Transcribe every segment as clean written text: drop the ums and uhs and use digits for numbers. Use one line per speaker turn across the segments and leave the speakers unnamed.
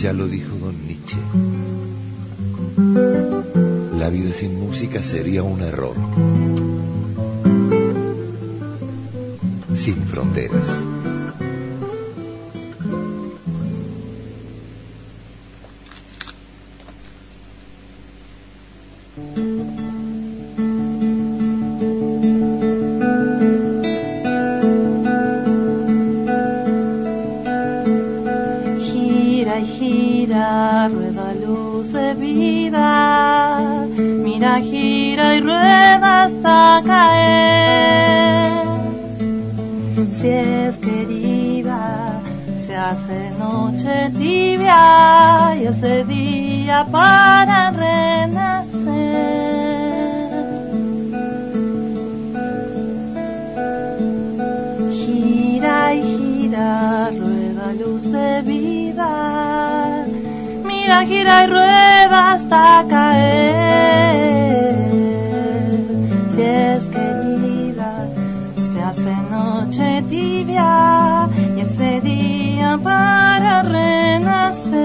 Ya lo dijo don Nietzsche. La vida sin música sería un error. Sin fronteras.
Gira y gira, rueda luz de vida. Mira, gira y rueda hasta caer. Si es querida, se hace noche tibia y ese día para renacer. Gira y gira, rueda luz de vida. Mira, gira y rueda hasta caer. Si es querida, se hace noche tibia y ese día para renacer.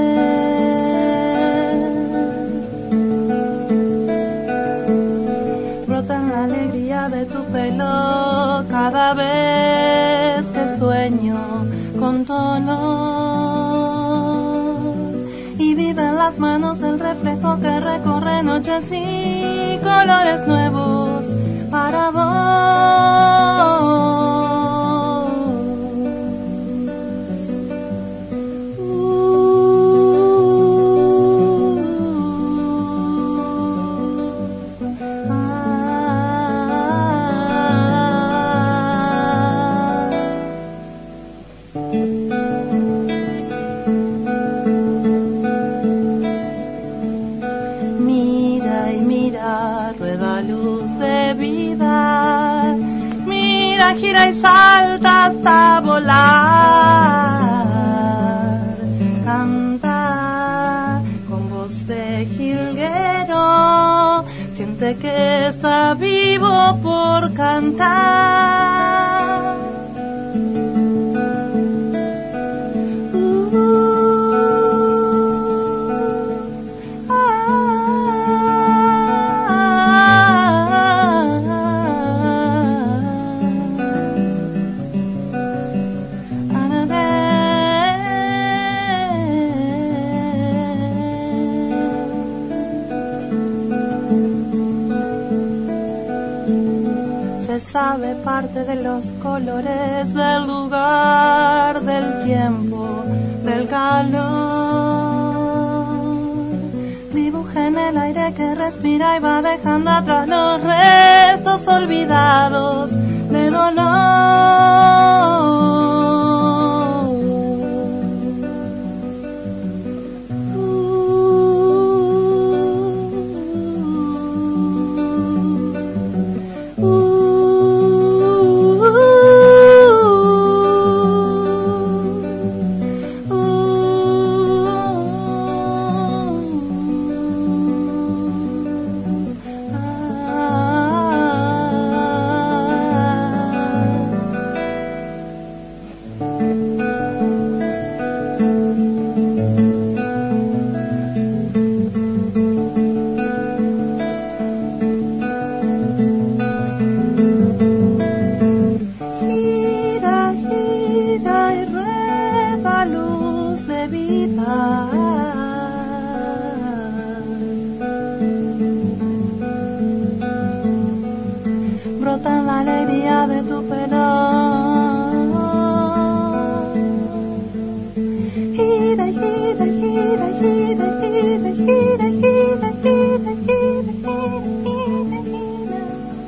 Brota en la alegría de tu pelo cada vez que sueño con tu olor. Y vive en las manos el reflejo que recorre noches y colores nuevos para vos. Mira y mira, rueda luz de vida. Mira, gira y salta hasta volar. Canta con voz de jilguero. Siente que está vivo por cantar. Sabe parte de los colores del lugar, del tiempo, del calor. Dibuja en el aire que respira y va dejando atrás los restos olvidados de dolor. Brota la alegría de tu pelo. Gira, gira, gira, gira, gira, gira, gira, gira, gira, gira, gira.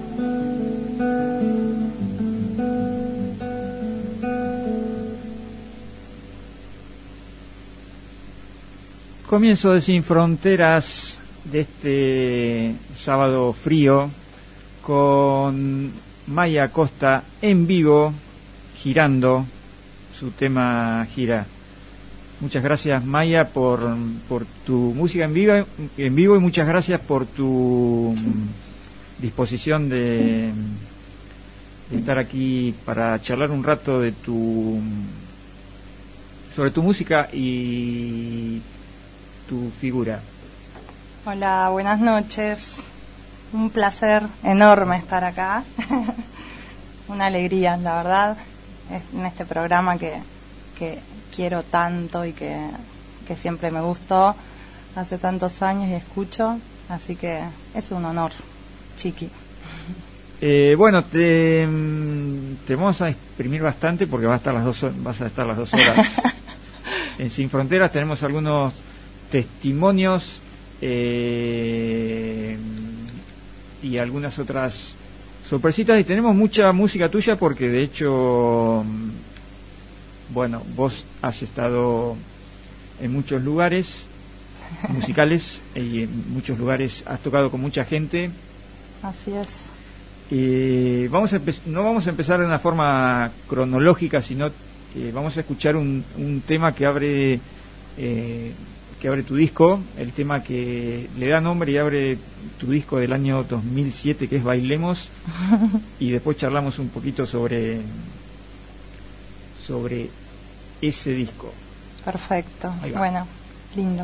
Comienzo de Sin Fronteras de este sábado frío con Maya Acosta en vivo, girando su tema Gira. Muchas gracias, Maya, por tu música en vivo y muchas gracias por tu disposición de estar aquí para charlar un rato sobre tu música y tu figura.
Hola, buenas noches. Un placer enorme estar acá. Una alegría, la verdad, en este programa que quiero tanto y que siempre me gustó hace tantos años y escucho, así que es un honor, Chiqui.
Bueno, te vamos a exprimir bastante porque vas a estar las 2 horas. En Sin Fronteras tenemos algunos testimonios y algunas otras sorpresitas, y tenemos mucha música tuya porque de hecho, bueno, vos has estado en muchos lugares musicales y en muchos lugares has tocado con mucha gente.
Así es.
No vamos a empezar de una forma cronológica, sino vamos a escuchar un tema que abre tu disco, el tema que le da nombre y abre tu disco del año 2007, que es Bailemos, y después charlamos un poquito sobre ese disco.
Perfecto. Bueno, lindo.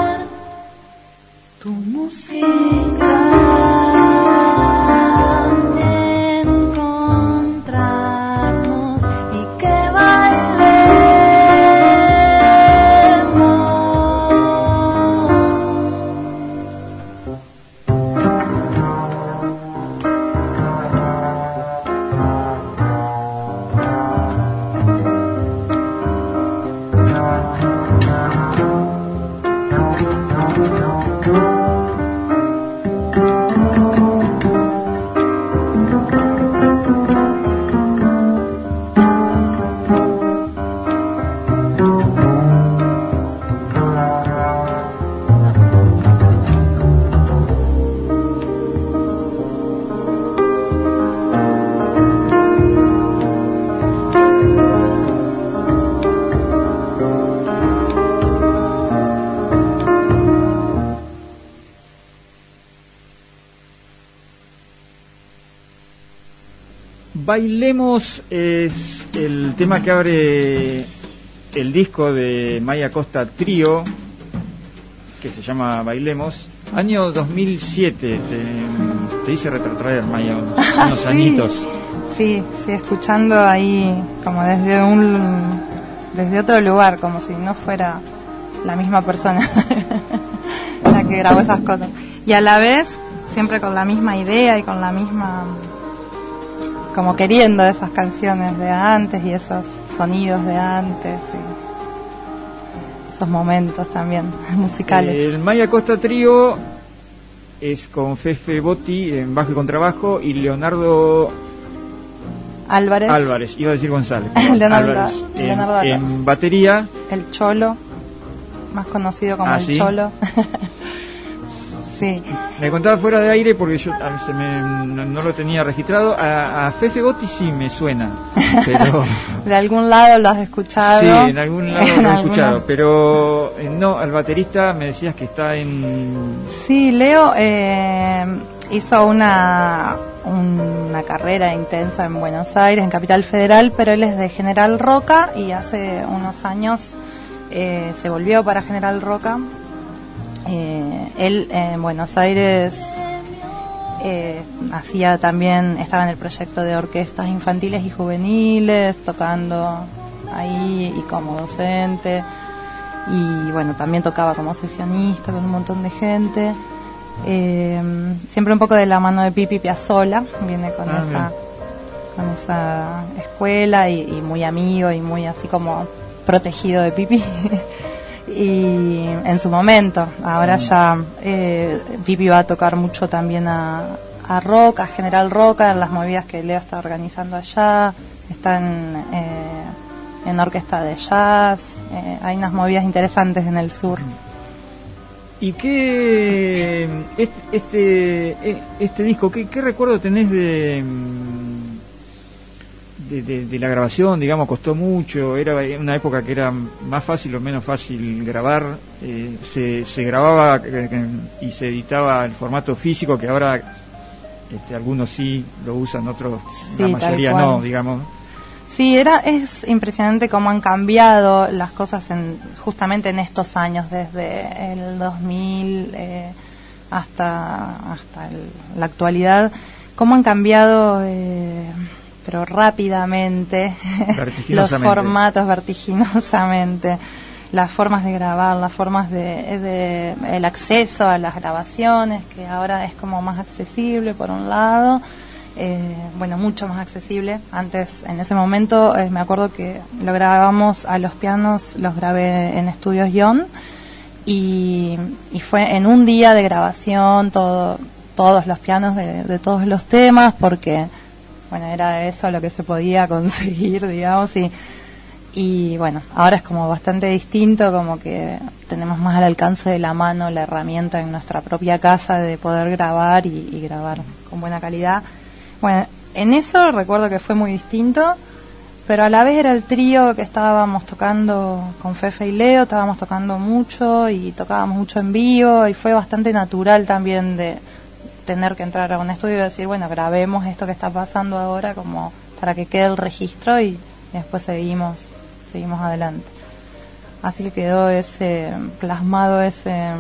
Tu música
Bailemos es el tema que abre el disco de Maya Costa Trío, que se llama Bailemos. Año 2007, te hice retrotraer, Maya, unos
sí,
añitos.
Sí, escuchando ahí como desde otro lugar, como si no fuera la misma persona la que grabó esas cosas. Y a la vez, siempre con la misma idea y con la misma, como queriendo esas canciones de antes y esos sonidos de antes y esos momentos también musicales.
El Maya Costa Trío es con Fefe Botti en bajo y contrabajo y Leonardo Álvarez, iba a decir González.
Leonardo
Álvarez en batería.
El Cholo, más conocido como el
¿sí?
Cholo. Sí.
Me contaba fuera de aire porque yo no lo tenía registrado. A Fefe Botti sí me suena, pero
de algún lado lo has escuchado.
Sí, en algún lado lo he escuchado, pero no, al baterista me decías que está en...
Sí, Leo hizo una carrera intensa en Buenos Aires, en Capital Federal, pero él es de General Roca y hace unos años se volvió para General Roca. Él en Buenos Aires estaba en el proyecto de orquestas infantiles y juveniles, tocando ahí y como docente, y bueno, también tocaba como sesionista con un montón de gente, siempre un poco de la mano de Pipi Piazzolla, viene con esa escuela y muy amigo y muy así como protegido de Pipi. Y en su momento, ahora ya Pipi va a tocar mucho también a Roca, a General Roca, en las movidas que Leo está organizando allá, está en orquesta de jazz, hay unas movidas interesantes en el sur.
¿Y qué este disco, qué recuerdo tenés de la grabación? Digamos, costó mucho, era una época que era más fácil o menos fácil grabar, se grababa y se editaba el formato físico, que ahora algunos sí lo usan, otros
sí,
la mayoría no, digamos.
Sí, es impresionante cómo han cambiado las cosas justamente en estos años, desde el 2000 hasta la actualidad, cómo han cambiado pero rápidamente los formatos, vertiginosamente, las formas de grabar, las formas de el acceso a las grabaciones, que ahora es como más accesible por un lado, mucho más accesible. Antes, en ese momento, me acuerdo que lo grabamos a los pianos, los grabé en Estudios Ion, y fue en un día de grabación todos los pianos de todos los temas, porque bueno, era eso lo que se podía conseguir, digamos, y bueno, ahora es como bastante distinto, como que tenemos más al alcance de la mano la herramienta en nuestra propia casa de poder grabar y grabar con buena calidad. Bueno, en eso recuerdo que fue muy distinto, pero a la vez era el trío que estábamos tocando con Fefe y Leo, estábamos tocando mucho y tocábamos mucho en vivo, y fue bastante natural también de tener que entrar a un estudio y decir, bueno, grabemos esto que está pasando ahora como para que quede el registro y después seguimos adelante. Así que quedó plasmado ese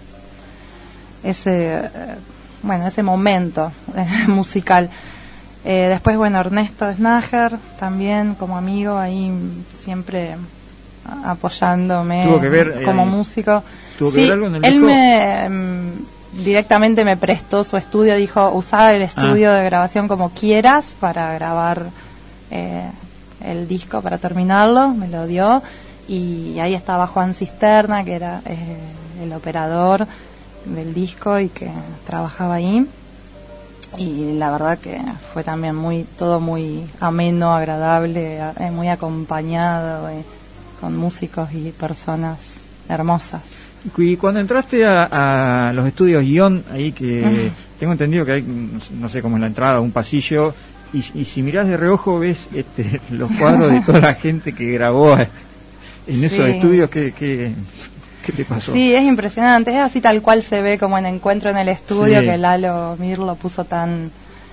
momento musical. Después, bueno, Ernesto Snager también como amigo ahí siempre apoyándome como músico.
¿Tuvo que ver algo en el
él
disco?
Directamente me prestó su estudio, dijo, usá el estudio de grabación como quieras para grabar el disco, para terminarlo, me lo dio, y ahí estaba Juan Cisterna, que era el operador del disco y que trabajaba ahí, y la verdad que fue también todo muy ameno, agradable, muy acompañado, con músicos y personas hermosas.
Y cuando entraste a los estudios Ion, ahí que tengo entendido que hay, no sé cómo es la entrada, un pasillo, y si mirás de reojo ves los cuadros de toda la gente que grabó en esos estudios, ¿qué te pasó?
Sí, es impresionante, es así tal cual se ve como en Encuentro en el Estudio, que Lalo Mir lo puso tan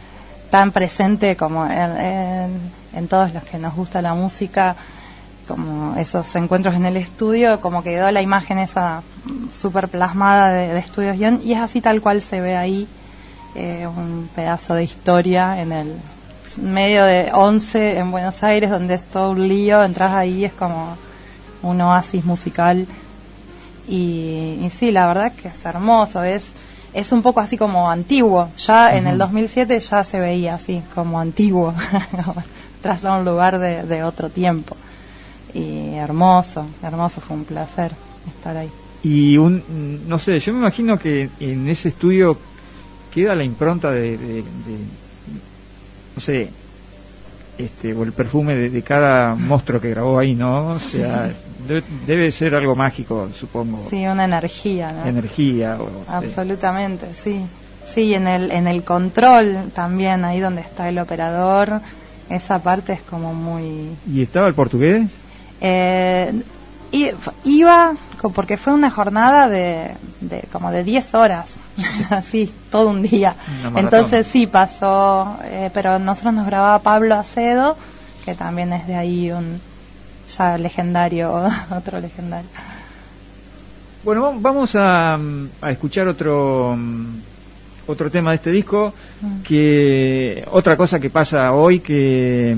tan presente como en todos los que nos gusta la música, como esos encuentros en el estudio, como quedó la imagen esa súper plasmada de Estudios Guión, y es así tal cual se ve ahí, un pedazo de historia en el medio de 11 en Buenos Aires, donde es todo un lío. Entras ahí, es como un oasis musical, y sí, la verdad que es hermoso, es un poco así como antiguo, ya en el 2007 ya se veía así, como antiguo, tras a un lugar de otro tiempo, y hermoso fue un placer estar ahí.
Y no sé, yo me imagino que en ese estudio queda la impronta de no sé, o el perfume de cada monstruo que grabó ahí, ¿no? O sea, debe ser algo mágico, supongo.
Sí, una energía, ¿no?
Energía.
Absolutamente, sí. Sí, en el control también, ahí donde está el operador, esa parte es como muy...
¿Y estaba el portugués?
Iba, porque fue una jornada de como de 10 horas, así, todo un día. Entonces sí pasó, pero nosotros nos grababa Pablo Acedo, que también es de ahí un ya legendario, otro legendario.
Bueno, vamos a escuchar otro tema de este disco, que otra cosa que pasa hoy, que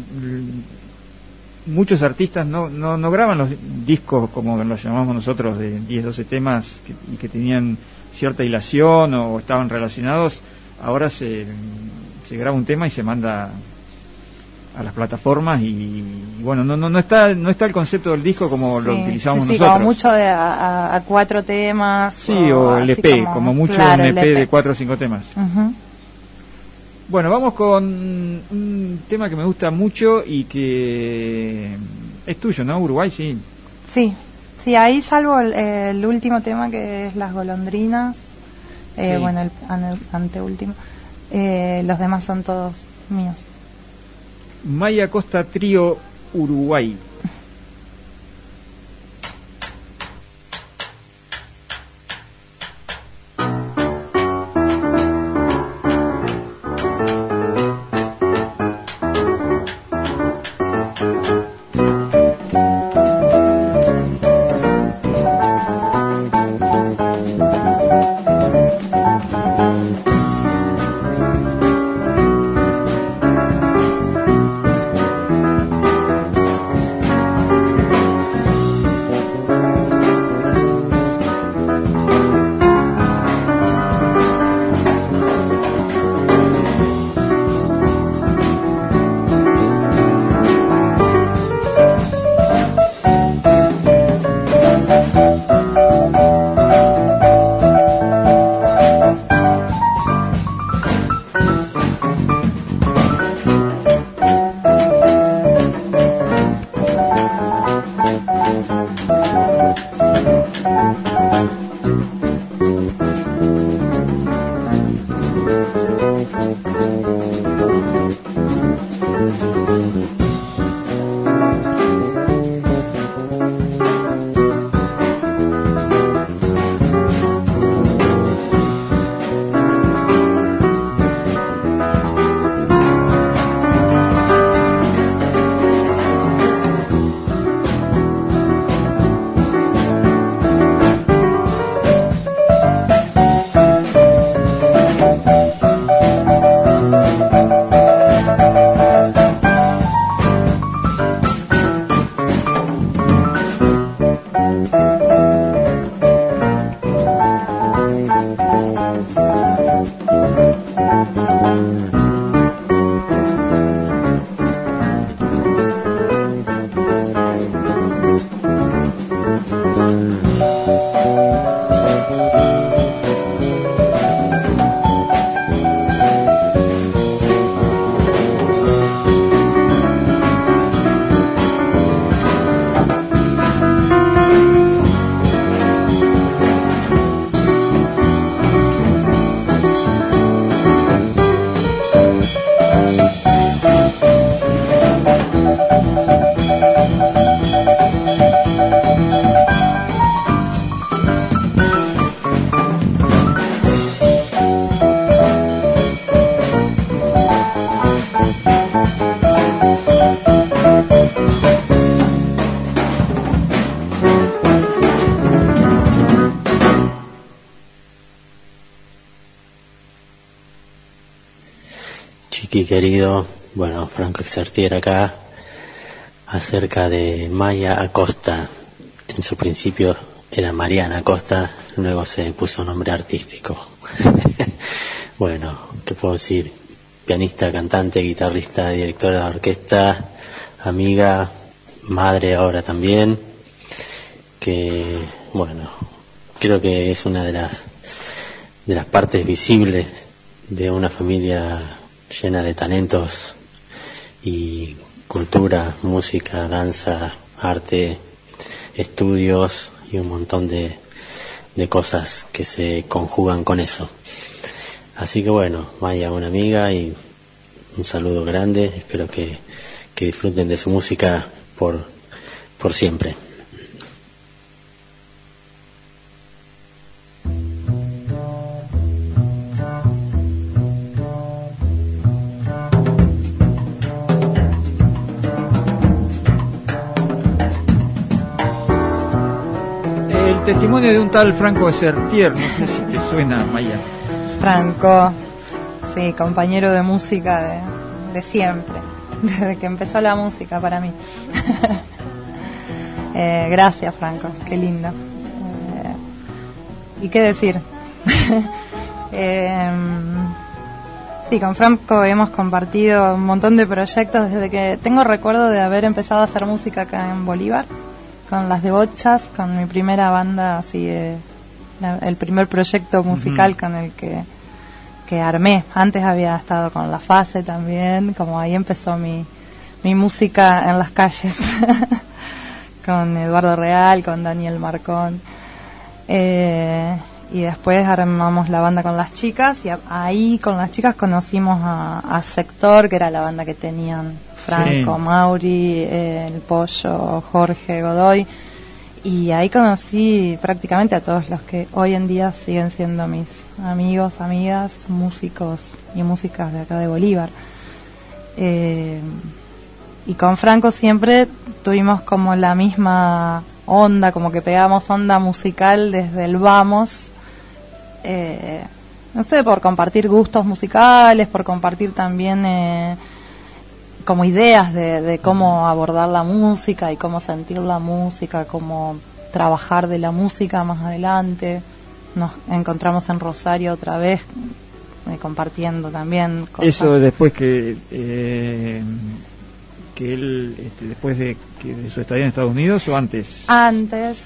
muchos artistas no graban los discos como los llamamos nosotros, de 10, 12 temas y que tenían cierta hilación o estaban relacionados. Ahora se graba un tema y se manda a las plataformas, y bueno, no está el concepto del disco como lo utilizamos nosotros.
Como mucho a 4 temas.
Sí, o el EP, como mucho, claro, un EP de 4 o 5 temas. Bueno, vamos con un tema que me gusta mucho y que es tuyo, ¿no? Uruguay, sí.
Sí, ahí salvo el último tema, que es Las Golondrinas, bueno, el anteúltimo, los demás son todos míos.
Maya Costa Trío, Uruguay.
Chiqui querido, bueno, Franco Exartier acá, acerca de Maya Acosta. En su principio era Mariana Acosta, luego se puso nombre artístico. Bueno, ¿qué puedo decir? Pianista, cantante, guitarrista, directora de orquesta, amiga, madre ahora también, que, bueno, creo que es una de las partes visibles de una familia llena de talentos y cultura, música, danza, arte, estudios y un montón de cosas que se conjugan con eso. Así que bueno, Maya, una amiga, y un saludo grande. Espero que disfruten de su música por siempre.
El testimonio de un tal Franco Exartier, no sé si te suena, Maya.
Franco, sí, compañero de música de siempre, desde que empezó la música para mí. Gracias, Franco, qué lindo. ¿Y qué decir? Sí, con Franco hemos compartido un montón de proyectos desde que tengo recuerdo de haber empezado a hacer música acá en Bolívar, con las Debochas, con mi primera banda, así el primer proyecto musical con el que armé. Antes había estado con La Fase también, como ahí empezó mi música en las calles, con Eduardo Real, con Daniel Marcón, y después armamos la banda con las chicas, y ahí con las chicas conocimos a Sector, que era la banda que tenían Franco, sí, Mauri, el Pollo, Jorge, Godoy, y ahí conocí prácticamente a todos los que hoy en día siguen siendo mis amigos, amigas, músicos y músicas de acá de Bolívar. Y con Franco siempre tuvimos como la misma onda, como que pegábamos onda musical desde el vamos, no sé, por compartir gustos musicales, por compartir también como ideas de cómo abordar la música y cómo sentir la música, cómo trabajar de la música más adelante. Nos encontramos en Rosario otra vez, compartiendo también cosas.
Eso después que él, después de su estadía en Estados Unidos, ¿o antes?
Antes,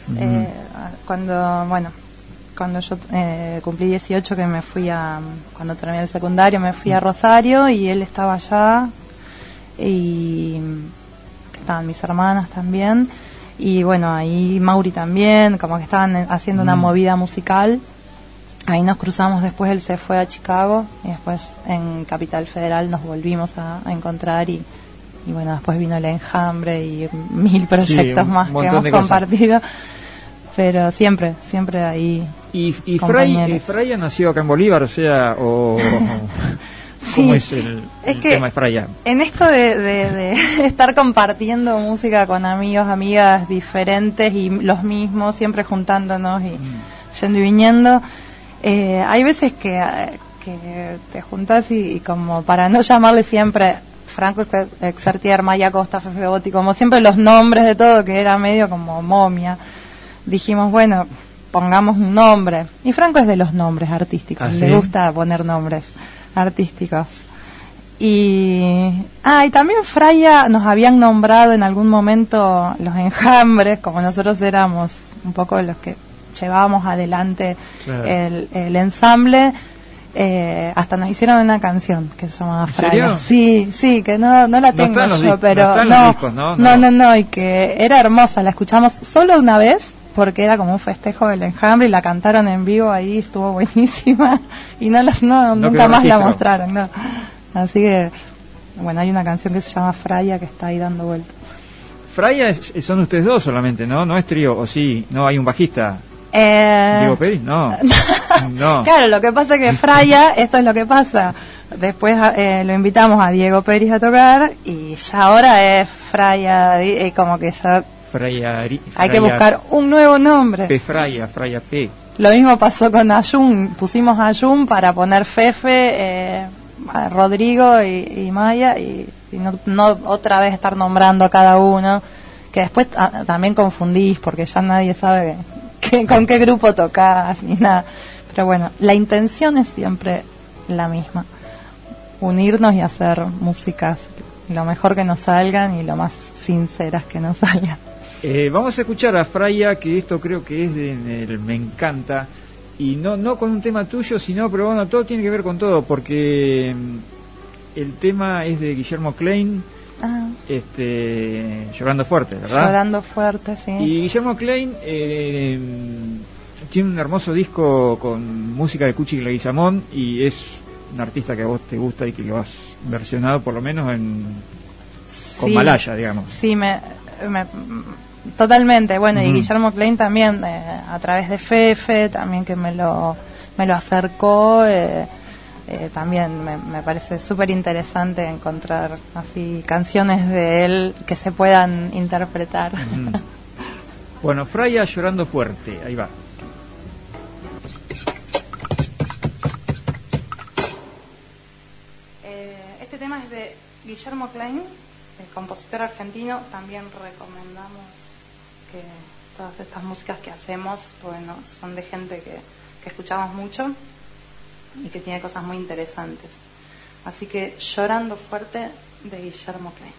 cuando yo cumplí 18, que me fui cuando terminé el secundario, me fui a Rosario y él estaba allá, y estaban mis hermanas también, y bueno, ahí Mauri también, como que estaban haciendo una movida musical. Ahí nos cruzamos, después él se fue a Chicago y después en Capital Federal nos volvimos a encontrar, y bueno, después vino El Enjambre y 1000 proyectos más que hemos compartido, pero siempre ahí.
¿Y Fraya nació acá en Bolívar, o sea, ¿cómo es el tema de Fraya?
En esto de estar compartiendo música con amigos, amigas diferentes y los mismos, siempre juntándonos y yendo y viniendo, hay veces que te juntás y como para no llamarle siempre Franco Exartier, Maya Acosta, Fefe Botti, como siempre los nombres de todo, que era medio como momia, dijimos, bueno, pongamos un nombre. Y Franco es de los nombres artísticos, ¿sí? Le gusta poner nombres artísticos. Y también Fraya nos habían nombrado en algún momento Los Enjambres, como nosotros éramos un poco los que llevábamos adelante, claro, el ensamble. Hasta nos hicieron una canción que se llamaba Fraya. Sí, que no la tengo yo, pero no, y que era hermosa. La escuchamos solo una vez porque era como un festejo del Enjambre y la cantaron en vivo ahí, estuvo buenísima, y nunca más la mostraron, no. Así que bueno, hay una canción que se llama Fraya que está ahí dando vueltas.
Fraya son ustedes dos solamente, ¿no es trío? ¿O sí? ¿No hay un bajista? ¿Diego Pérez? No.
Claro, lo que pasa es que Fraya, esto es lo que pasa, después lo invitamos a Diego Pérez a tocar y ya ahora es Fraya, como que ya hay que buscar un nuevo nombre.
Fraya P.
Lo mismo pasó con Ayun, pusimos Ayun para poner Fefe, a Rodrigo y Maya, y no otra vez estar nombrando a cada uno, que después también confundís porque ya nadie sabe con qué grupo tocás ni nada. Pero bueno, la intención es siempre la misma: unirnos y hacer músicas lo mejor que nos salgan y lo más sinceras que nos salgan.
Vamos a escuchar a Fraya, que esto creo que es del Me Encanta, y no con un tema tuyo, sino, pero bueno, todo tiene que ver con todo, porque el tema es de Guillermo Klein, Llorando Fuerte, ¿verdad?
Llorando Fuerte, sí.
Y Guillermo Klein tiene un hermoso disco con música de Cuchi Leguizamón, y es un artista que a vos te gusta y que lo has versionado por lo menos con Malaya, digamos.
Sí, totalmente. Bueno, y
Mm.
Guillermo Klein también, a través de Fefe, también que me lo acercó, también me parece súper interesante encontrar así canciones de él que se puedan interpretar.
Mm. Bueno, Fraya, Llorando Fuerte, ahí va.
Este tema es de Guillermo Klein, el compositor argentino. También recomendamos que todas estas músicas que hacemos, bueno, son de gente que escuchamos mucho y que tiene cosas muy interesantes. Así que Llorando Fuerte, de Guillermo Klein.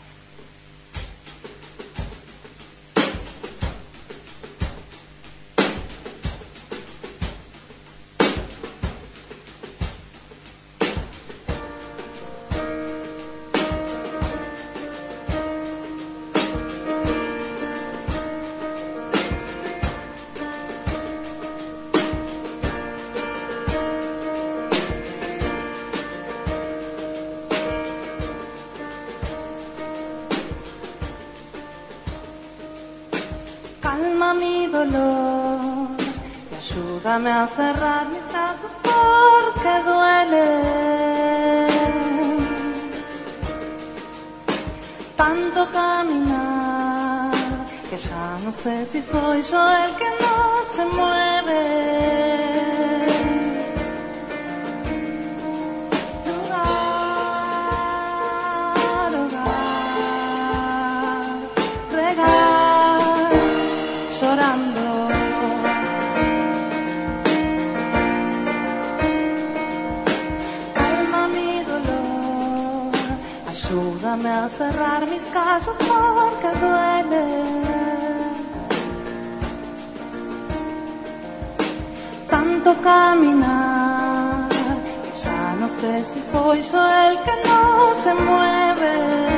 Calma mi dolor y ayúdame a cerrar mis brazos porque duele tanto caminar que ya no sé si soy yo el que no se mueve. Llorando, calma mi dolor, ayúdame a cerrar mis callos porque duele tanto caminar que ya no sé si soy yo el que no se mueve.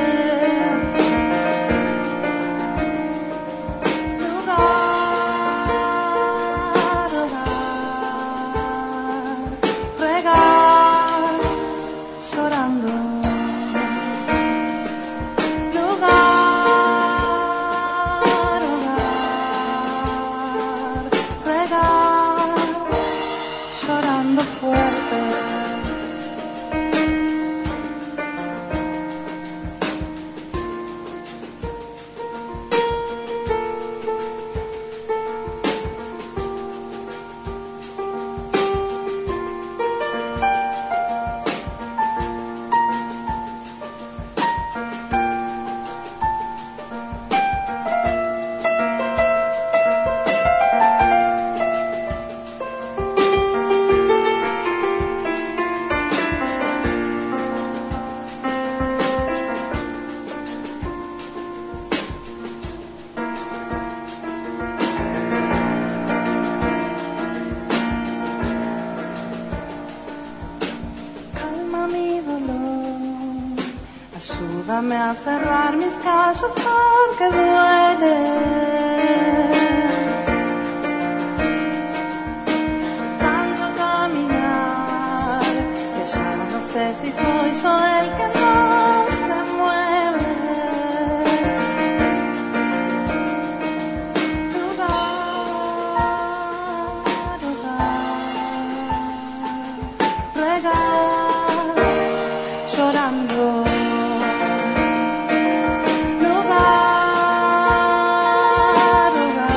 Ayúdame a cerrar mis callos porque duele tanto caminar que ya no sé si soy yo el que no se mueve. Regar, llorando.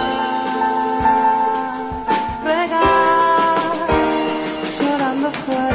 Llorando fuerte.